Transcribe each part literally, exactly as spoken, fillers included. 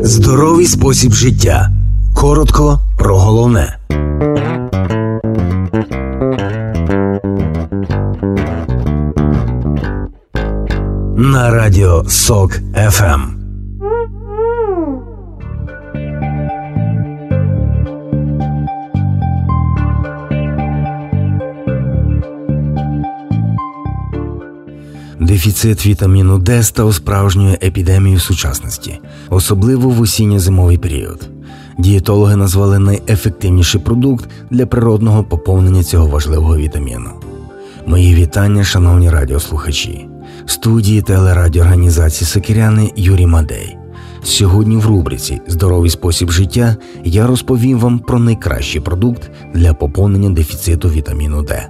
Здоровий спосіб життя. Коротко про головне. На радіо Сок еф ем. Дефіцит вітаміну Д став справжньою епідемією сучасності, особливо в осінньо-зимовий період. Дієтологи назвали найефективніший продукт для природного поповнення цього важливого вітаміну. Мої вітання, шановні радіослухачі. В студії телерадіоорганізації «Сокиряни» Юрій Мадей. Сьогодні в рубриці «Здоровий спосіб життя» я розповім вам про найкращий продукт для поповнення дефіциту вітаміну Д.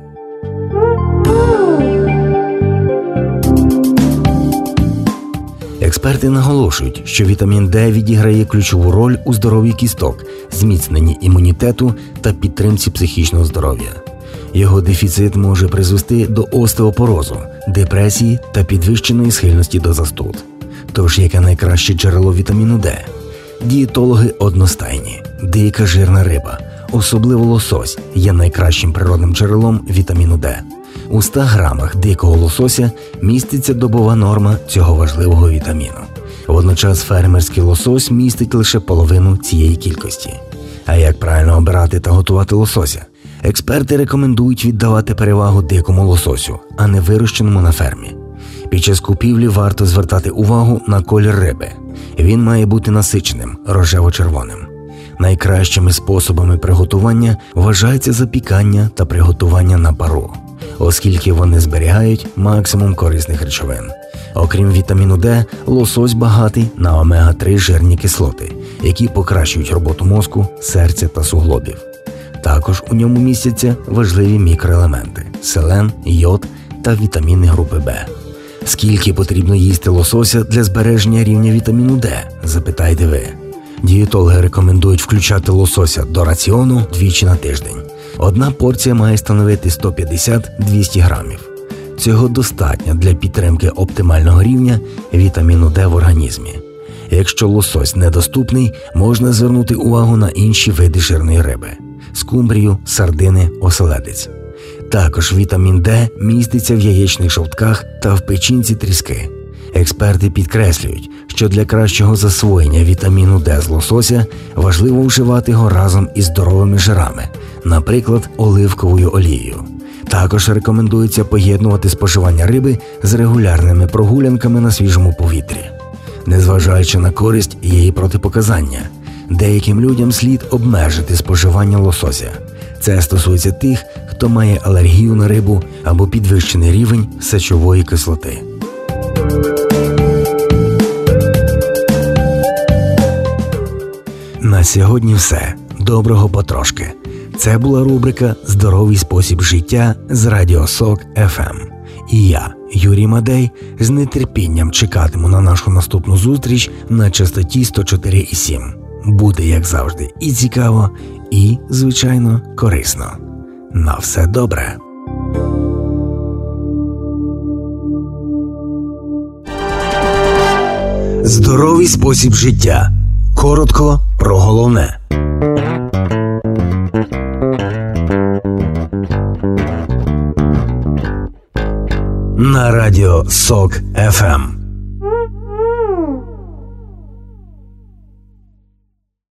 Експерти наголошують, що вітамін Д відіграє ключову роль у здоров'ї кісток, зміцненні імунітету та підтримці психічного здоров'я. Його дефіцит може призвести до остеопорозу, депресії та підвищеної схильності до застуд. Тож, яке найкраще джерело вітаміну Д? Дієтологи одностайні. Дика жирна риба, особливо лосось, є найкращим природним джерелом вітаміну Д. У ста грамах дикого лосося міститься добова норма цього важливого вітаміну. Водночас фермерський лосось містить лише половину цієї кількості. А як правильно обирати та готувати лосося? Експерти рекомендують віддавати перевагу дикому лососю, а не вирощеному на фермі. Під час купівлі варто звертати увагу на колір риби. Він має бути насиченим, рожево-червоним. Найкращими способами приготування вважається запікання та приготування на пару, оскільки вони зберігають максимум корисних речовин. Окрім вітаміну Д, лосось багатий на омега три жирні кислоти, які покращують роботу мозку, серця та суглобів. Також у ньому містяться важливі мікроелементи – селен, йод та вітаміни групи Б. Скільки потрібно їсти лосося для збереження рівня вітаміну Д, запитайте ви. Дієтологи рекомендують включати лосося до раціону двічі на тиждень. Одна порція має становити сто п'ятдесят - двісті грамів. Цього достатньо для підтримки оптимального рівня вітаміну Д в організмі. Якщо лосось недоступний, можна звернути увагу на інші види жирної риби – скумбрію, сардини, оселедець. Також вітамін Д міститься в яєчних жовтках та в печінці тріски. Експерти підкреслюють, що для кращого засвоєння вітаміну Д з лосося важливо вживати його разом із здоровими жирами, наприклад, оливковою олією. Також рекомендується поєднувати споживання риби з регулярними прогулянками на свіжому повітрі. Незважаючи на користь, є і протипоказання. Деяким людям слід обмежити споживання лосося. Це стосується тих, хто має алергію на рибу або підвищений рівень сечової кислоти. На сьогодні все. Доброго потрошки. Це була рубрика «Здоровий спосіб життя» з радіо Сок еф ем. І я, Юрій Мадей, з нетерпінням чекатиму на нашу наступну зустріч на частоті сто чотири і сім. Буде, як завжди, і цікаво, і, звичайно, корисно. На все добре. Здоровий спосіб життя. Коротко про головне. На радіо Сок еф ем.